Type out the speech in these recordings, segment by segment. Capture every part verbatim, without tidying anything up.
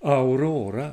Aurora.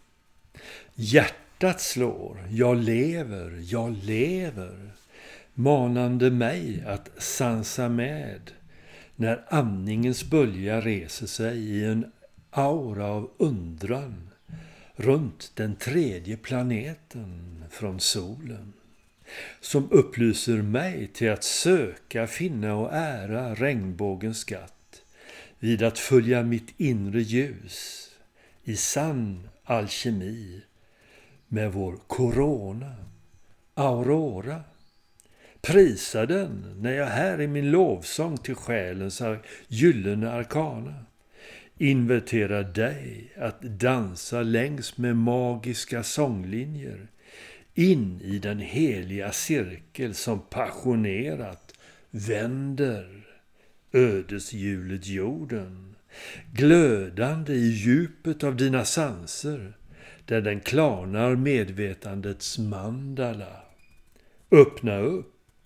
Hjärtat slår, jag lever, jag lever, manande mig att sansa med, när andningens bölja reser sig i en aura av undran runt den tredje planeten från solen, som upplyser mig till att söka, finna och ära regnbågens skatt, vid att följa mitt inre ljus i sann alkemi med vår corona, Aurora. Prisa den när jag här i min lovsång till själens gyllene arkana inviterar dig att dansa längs med magiska sånglinjer in i den heliga cirkel som passionerat vänder ödeshjulet jorden, glödande i djupet av dina sanser, där den klarnar medvetandets mandala. Öppna upp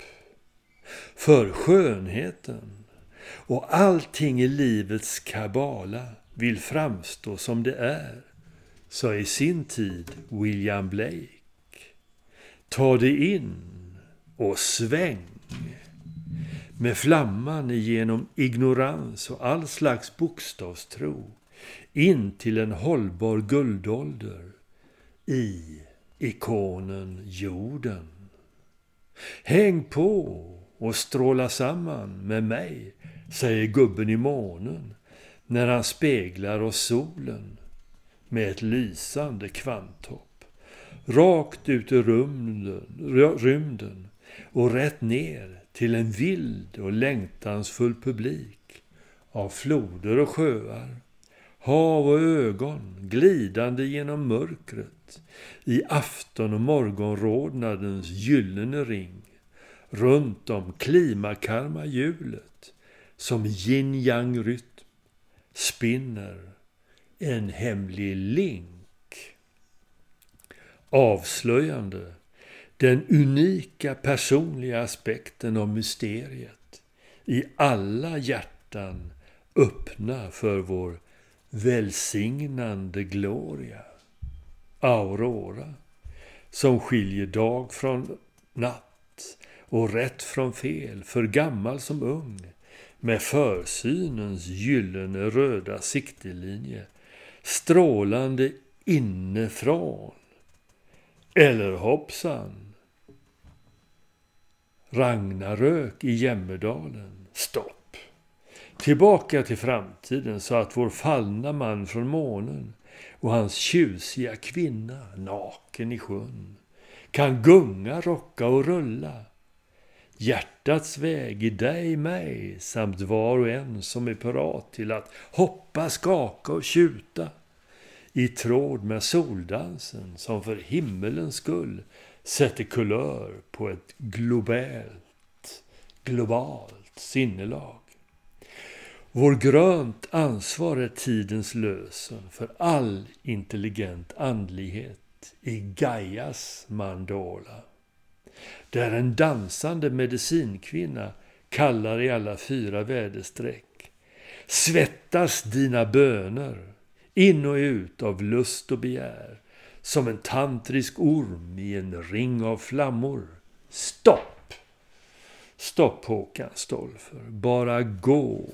för skönheten, och allting i livets kabala vill framstå som det är, sa i sin tid William Blake. Ta det in och sväng med flamman igenom ignorans och all slags bokstavstro in till en hållbar guldålder i ikonen jorden. Häng på och stråla samman med mig, säger gubben i månen när han speglar oss solen med ett lysande kvanthopp rakt ut i rymden, rymden och rätt ner till en vild och längtansfull publik av floder och sjöar, hav och ögon glidande genom mörkret i afton- och morgonrodnadens gyllene ring runt om klimakarma-hjulet som yin-yang-rytm spinner en hemlig link. Avslöjande den unika personliga aspekten av mysteriet i alla hjärtan öppna för vår välsignande gloria. Aurora, som skiljer dag från natt och rätt från fel, för gammal som ung, med försynens gyllene röda siktelinje, strålande inifrån. Eller hoppsan, Ragnarök i Jämmerdalen. Stopp. Tillbaka till framtiden, så att vår fallna man från månen och hans tjusiga kvinna, naken i sjön, kan gunga, rocka och rulla. Hjärtats väg i dig, mig, samt var och en som är parat till att hoppa, skaka och tjuta i tråd med soldansen som för himmelens skull sätter kulör på ett globalt, globalt sinnelag. Vår grönt ansvar är tidens lösen för all intelligent andlighet i Gaias mandala, där en dansande medicinkvinna kallar i alla fyra väderstreck. Svettas dina böner in och ut av lust och begär, som en tantrisk orm i en ring av flammor. Stopp! Stopp, Håkan Stolfer. Bara gå.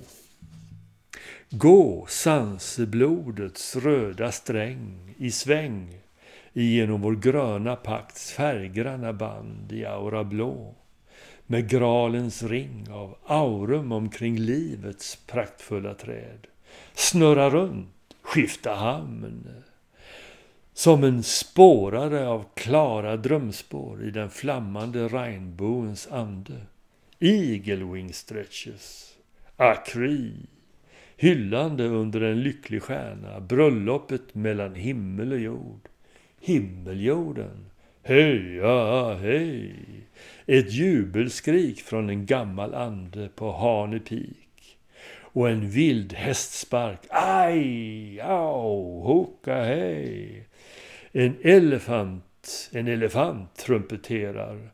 Gå sanseblodets röda sträng i sväng igenom vår gröna pakts färggranna band i aura blå, med gralens ring av aurum omkring livets praktfulla träd. Snurra runt, skifta hamn, som en spårare av klara drömspår i den flammande regnbågens ande. Eagle wing stretches, akri, hyllande under en lycklig stjärna, bröllopet mellan himmel och jord. Himmeljorden, heja, hej, ett jubelskrik från en gammal ande på Hane Peak, och en vild hästspark, aj, au, hoka, hej. En elefant, en elefant trumpeterar,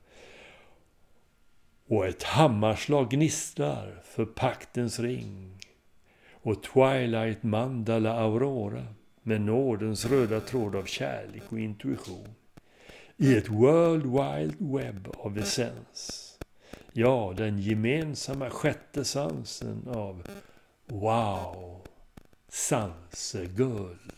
och ett hammarslag gnistrar för paktens ring, och Twilight Mandala Aurora med nådens röda tråd av kärlek och intuition. I ett World Wide Web av essens. Ja, den gemensamma sjätte sansen av wow, sanseguld.